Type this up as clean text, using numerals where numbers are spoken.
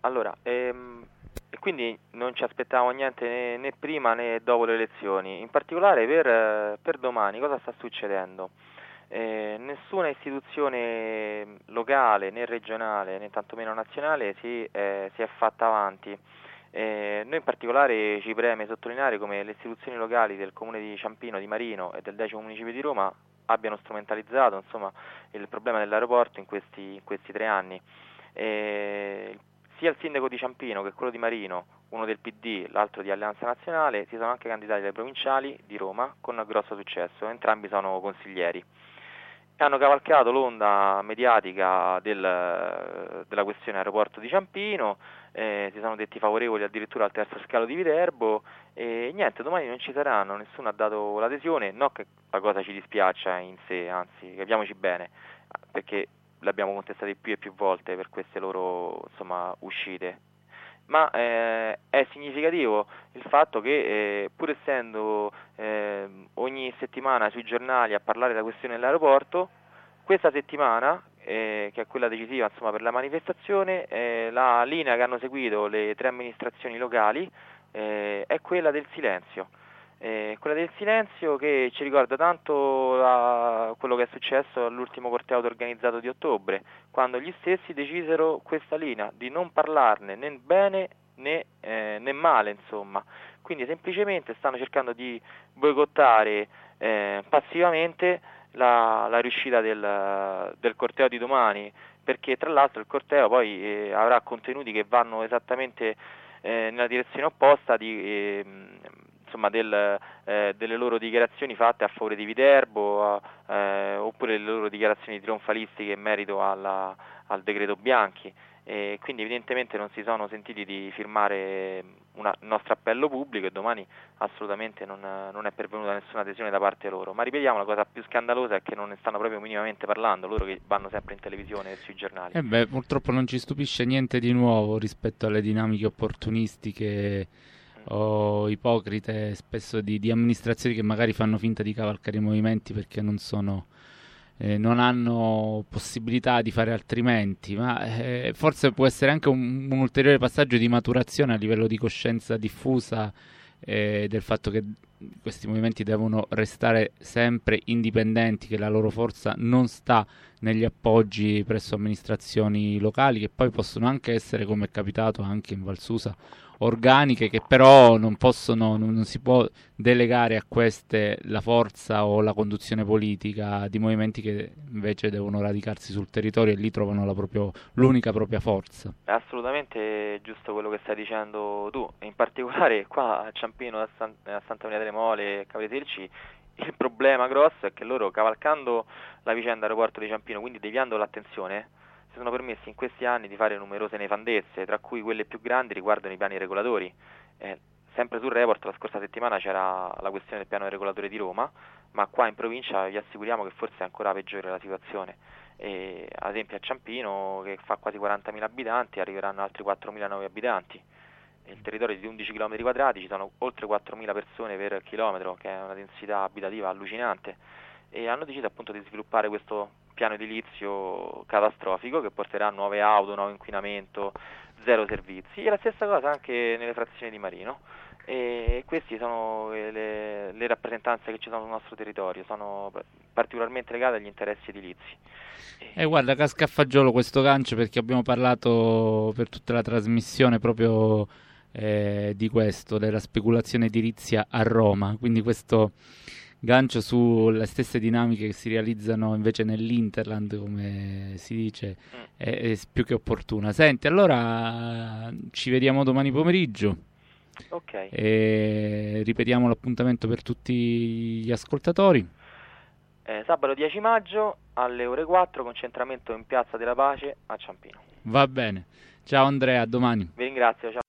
Allora, e quindi non ci aspettavamo niente né prima né dopo le elezioni. In particolare per domani cosa sta succedendo? Nessuna istituzione locale né regionale né tantomeno nazionale si è fatta avanti. Noi in particolare ci preme sottolineare come le istituzioni locali del comune di Ciampino, di Marino e del 10° municipio di Roma abbiano strumentalizzato insomma, il problema dell'aeroporto in questi 3 anni. Sia il sindaco di Ciampino che quello di Marino, uno del PD, l'altro di Alleanza Nazionale, si sono anche candidati alle provinciali di Roma con grosso successo, entrambi sono consiglieri. E hanno cavalcato l'onda mediatica della questione aeroporto di Ciampino, si sono detti favorevoli addirittura al terzo scalo di Viterbo e niente, domani non ci saranno, nessuno ha dato l'adesione, no che la cosa ci dispiaccia in sé, anzi capiamoci bene, perché l'abbiamo contestati più e più volte per queste loro insomma, uscite. Ma è significativo il fatto che pur essendo ogni settimana sui giornali a parlare della questione dell'aeroporto, questa settimana, che è quella decisiva insomma, per la manifestazione, la linea che hanno seguito le 3 amministrazioni locali è quella del silenzio. Quella del silenzio che ci ricorda tanto quello che è successo all'ultimo corteo organizzato di ottobre, quando gli stessi decisero questa linea di non parlarne né bene né male, insomma. Quindi semplicemente stanno cercando di boicottare passivamente la riuscita del corteo di domani, perché tra l'altro il corteo poi avrà contenuti che vanno esattamente nella direzione opposta insomma delle loro dichiarazioni fatte a favore di Viterbo oppure le loro dichiarazioni trionfalistiche in merito al decreto Bianchi. Quindi evidentemente non si sono sentiti di firmare il nostro appello pubblico e domani assolutamente non è pervenuta nessuna adesione da parte loro. Ma ripetiamo, la cosa più scandalosa è che non ne stanno proprio minimamente parlando, loro che vanno sempre in televisione e sui giornali. Purtroppo non ci stupisce niente di nuovo rispetto alle dinamiche opportunistiche o ipocrite spesso di amministrazioni che magari fanno finta di cavalcare i movimenti perché non hanno possibilità di fare altrimenti, ma forse può essere anche un ulteriore passaggio di maturazione a livello di coscienza diffusa del fatto che questi movimenti devono restare sempre indipendenti, che la loro forza non sta negli appoggi presso amministrazioni locali, che poi possono anche essere, come è capitato anche in Val Susa, organiche, che però non si può delegare a queste la forza o la conduzione politica di movimenti che invece devono radicarsi sul territorio e lì trovano l'unica propria forza. È assolutamente giusto quello che stai dicendo tu, in particolare qua a Ciampino, a Santa Maria delle Mole e Cavreselci, il problema grosso è che loro, cavalcando la vicenda aeroporto di Ciampino, quindi deviando l'attenzione, si sono permessi in questi anni di fare numerose nefandezze, tra cui quelle più grandi riguardano i piani regolatori. Sempre sul report la scorsa settimana c'era la questione del piano regolatore di Roma, ma qua in provincia vi assicuriamo che forse è ancora peggiore la situazione. Ad esempio a Ciampino, che fa quasi 40.000 abitanti, arriveranno altri 4.000 nuovi abitanti. Il territorio di 11 km quadrati, ci sono oltre 4.000 persone per chilometro, che è una densità abitativa allucinante, e hanno deciso appunto di sviluppare questo piano edilizio catastrofico che porterà nuove auto, nuovo inquinamento, zero servizi, e la stessa cosa anche nelle frazioni di Marino. E queste sono le rappresentanze che ci sono sul nostro territorio, sono particolarmente legate agli interessi edilizi. Guarda, casca a fagiolo questo gancio, perché abbiamo parlato per tutta la trasmissione proprio di questo, della speculazione edilizia a Roma, quindi questo gancio sulle stesse dinamiche che si realizzano invece nell'Interland, come si dice, è più che opportuna. Senti, allora ci vediamo domani pomeriggio. Ok. Ripetiamo l'appuntamento per tutti gli ascoltatori. Sabato 10 maggio alle ore 4, concentramento in Piazza della Pace a Ciampino. Va bene. Ciao Andrea, a domani. Vi ringrazio, ciao.